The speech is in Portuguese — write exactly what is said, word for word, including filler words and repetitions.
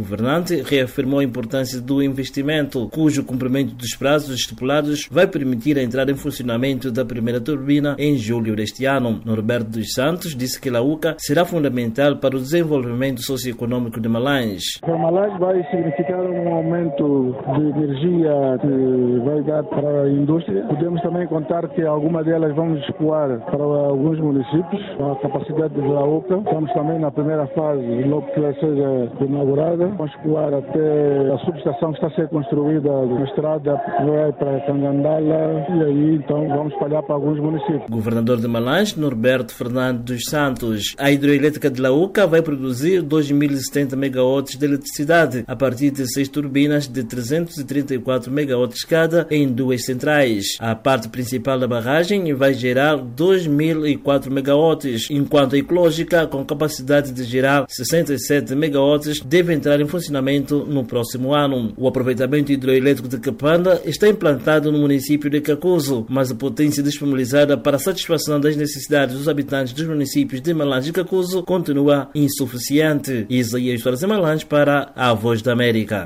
governante reafirmou a importância do investimento, cujo cumprimento dos prazos estipulados vai permitir a entrada em funcionamento da primeira turbina em julho deste ano. Norberto dos Santos disse que a Lauca será fundamental para o desenvolvimento socioeconômico de Malange. Para Malange vai significar um aumento de energia que vai dar para a indústria. Podemos também contar que alguma delas vamos escoar para alguns municípios, com a capacidade da Lauca. Estamos também na primeira fase, logo que ela seja inaugurada. Vamos escoar até a subestação que está a ser construída na estrada que vai para Cangandala e aí então vamos espalhar para alguns municípios. Governador de Malange, Norberto Fernando dos Santos. A hidroelétrica de Lauca vai produzir dois mil e setenta megawatts de eletricidade a partir de seis turbinas de trezentos e trinta e quatro megawatts cada em duas centrais. A parte principal da barragem vai gerar dois mil e quatro megawatts, enquanto a ecológica, com capacidade de gerar sessenta e sete megawatts, deve entrar em funcionamento no próximo ano. O aproveitamento hidroelétrico de Capanda está implantado no município de Cacuzo, mas a potência disponibilizada para a satisfação das necessidades dos habitantes dos municípios de Malange e Cacuzo continua insuficiente. Isaías Torres Malange para a Voz da América.